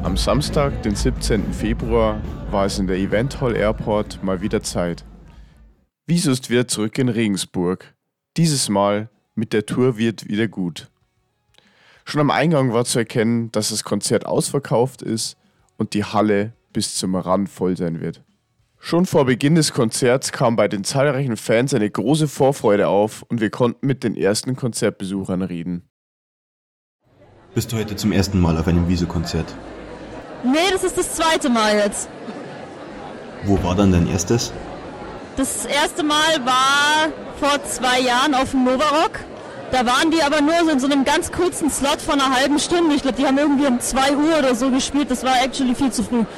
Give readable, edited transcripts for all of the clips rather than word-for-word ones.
Am Samstag, den 17. Februar, war es in der Event Hall Airport mal wieder Zeit. Wieso ist wieder zurück in Regensburg. Dieses Mal mit der Tour wird wieder gut. Schon am Eingang war zu erkennen, dass das Konzert ausverkauft ist und die Halle bis zum Rand voll sein wird. Schon vor Beginn des Konzerts kam bei den zahlreichen Fans eine große Vorfreude auf und wir konnten mit den ersten Konzertbesuchern reden. Bist du heute zum ersten Mal auf einem Wieso-Konzert? Nee, das ist das zweite Mal jetzt. Wo war dann dein erstes? Das erste Mal war vor 2 Jahren auf dem Novarock. Da waren die aber nur so in so einem ganz kurzen Slot von einer halben Stunde. Ich glaube, die haben irgendwie um 2 Uhr oder so gespielt. Das war actually viel zu früh.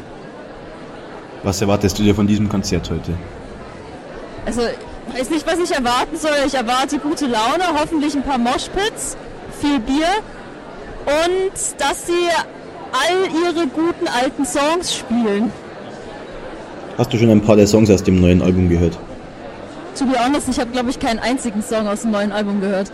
Was erwartest du dir von diesem Konzert heute? Also, ich weiß nicht, was ich erwarten soll. Ich erwarte gute Laune, hoffentlich ein paar Moshpits, viel Bier und dass sie all ihre guten alten Songs spielen. Hast du schon ein paar der Songs aus dem neuen Album gehört? To be honest, ich habe, glaube ich, keinen einzigen Song aus dem neuen Album gehört.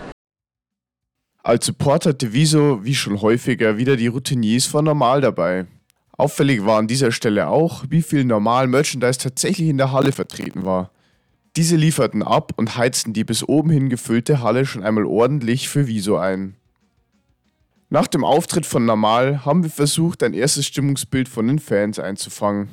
Als Support hatte Wieso, wie schon häufiger, wieder die Routiniers von Normal dabei. Auffällig war an dieser Stelle auch, wie viel Normal-Merchandise tatsächlich in der Halle vertreten war. Diese lieferten ab und heizten die bis oben hin gefüllte Halle schon einmal ordentlich für Wieso ein. Nach dem Auftritt von Normal haben wir versucht, ein erstes Stimmungsbild von den Fans einzufangen.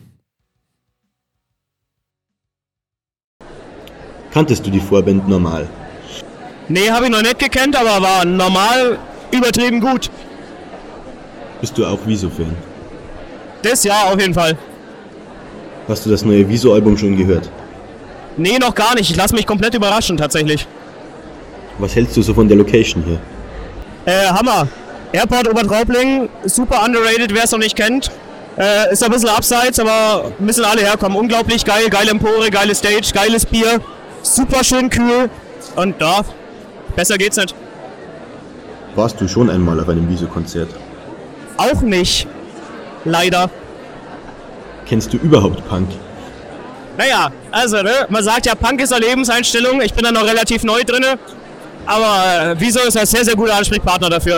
Kanntest du die Vorband Normal? Nee, habe ich noch nicht gekannt, aber war normal übertrieben gut. Bist du auch Wieso-Fan? Das ja, auf jeden Fall. Hast du das neue Wieso-Album schon gehört? Nee, noch gar nicht. Ich lasse mich komplett überraschen, tatsächlich. Was hältst du so von der Location hier? Hammer. Airport Obertraubling, super underrated, wer es noch nicht kennt. Ist ein bisschen abseits, aber müssen alle herkommen. Unglaublich geil, geile Empore, geile Stage, geiles Bier. Super schön kühl. Und da, besser geht's nicht. Warst du schon einmal auf einem Wieso-Konzert? Auch nicht. Leider. Kennst du überhaupt Punk? Naja, also, ne, man sagt ja, Punk ist eine Lebenseinstellung. Ich bin da noch relativ neu drin. Aber Wieso ist ein sehr, sehr guter Ansprechpartner dafür.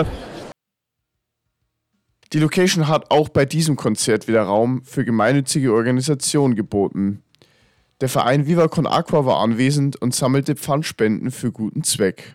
Die Location hat auch bei diesem Konzert wieder Raum für gemeinnützige Organisationen geboten. Der Verein Viva Con Aqua war anwesend und sammelte Pfandspenden für guten Zweck.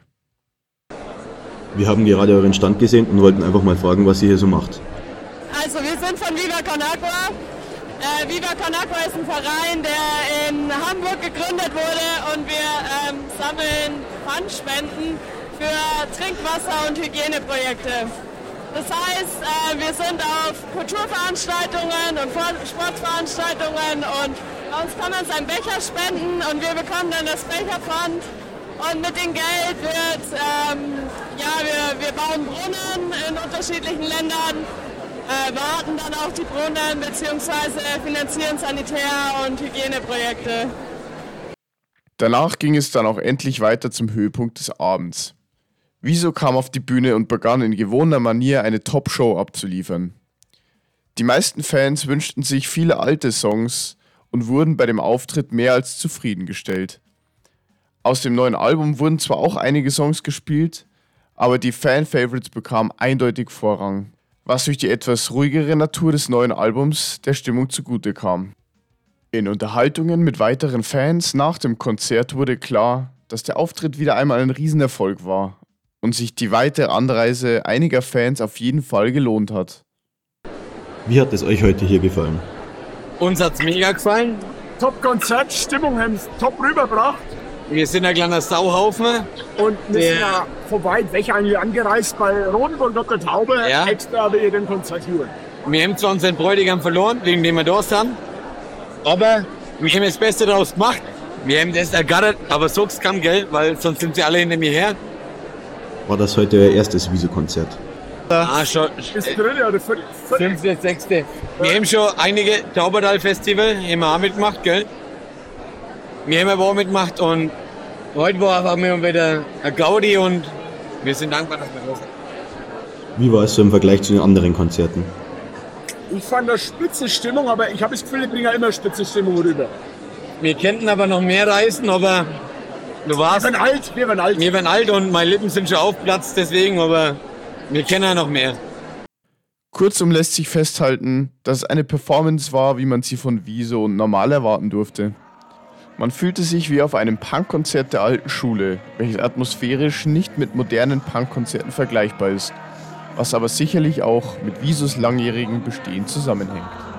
Wir haben gerade euren Stand gesehen und wollten einfach mal fragen, was ihr hier so macht. Also wir sind von Viva Con Aqua. Viva Con Aqua ist ein Verein, der in Hamburg gegründet wurde und wir sammeln Pfandspenden für Trinkwasser- und Hygieneprojekte. Das heißt, wir sind auf Kulturveranstaltungen und Sportveranstaltungen und bei uns kann man seinen Becher spenden und wir bekommen dann das Becherpfand und mit dem Geld wird, wir bauen Brunnen in unterschiedlichen Ländern, warten dann auch die Brunnen bzw. finanzieren Sanitär- und Hygieneprojekte. Danach ging es dann auch endlich weiter zum Höhepunkt des Abends. Wieso kam auf die Bühne und begann in gewohnter Manier eine Top-Show abzuliefern. Die meisten Fans wünschten sich viele alte Songs und wurden bei dem Auftritt mehr als zufriedengestellt. Aus dem neuen Album wurden zwar auch einige Songs gespielt, aber die Fan-Favorites bekamen eindeutig Vorrang, was durch die etwas ruhigere Natur des neuen Albums der Stimmung zugute kam. In Unterhaltungen mit weiteren Fans nach dem Konzert wurde klar, dass der Auftritt wieder einmal ein Riesenerfolg war und sich die weitere Anreise einiger Fans auf jeden Fall gelohnt hat. Wie hat es euch heute hier gefallen? Uns hat's mega gefallen. Top-Konzert, Stimmung haben es top rübergebracht. Wir sind ein kleiner Sauhaufen. Und wir sind ja von weit weg eigentlich angereist bei Rodenburg Dr. Taube, Ja. extra wegen dem Konzert hier. Wir haben zwar unseren Bräutigam verloren, wegen dem wir Durst haben. Aber wir haben das Beste daraus gemacht. Wir haben das ergattert, aber so kam Geld, weil sonst sind sie alle hinter mir her. War das heute euer erstes Wieso-Konzert? Schon. Das dritte oder vierte? 5., 6. Wir haben schon einige Taubertal-Festival immer mitgemacht, gell? Wir haben aber auch mitgemacht und heute haben wir wieder eine Gaudi und wir sind dankbar, dass wir los sind. Wie war es so im Vergleich zu den anderen Konzerten? Ich fand das Spitzenstimmung, aber ich habe das Gefühl, ich bringe ja immer Spitzenstimmung rüber. Wir könnten aber noch mehr reisen, aber du warst... Wir werden alt. Wir werden alt und meine Lippen sind schon aufgeplatzt deswegen, aber wir kennen ja noch mehr. Kurzum lässt sich festhalten, dass es eine Performance war, wie man sie von Wieso und Normal erwarten durfte. Man fühlte sich wie auf einem Punkkonzert der alten Schule, welches atmosphärisch nicht mit modernen Punkkonzerten vergleichbar ist, was aber sicherlich auch mit Wiesos langjährigem Bestehen zusammenhängt.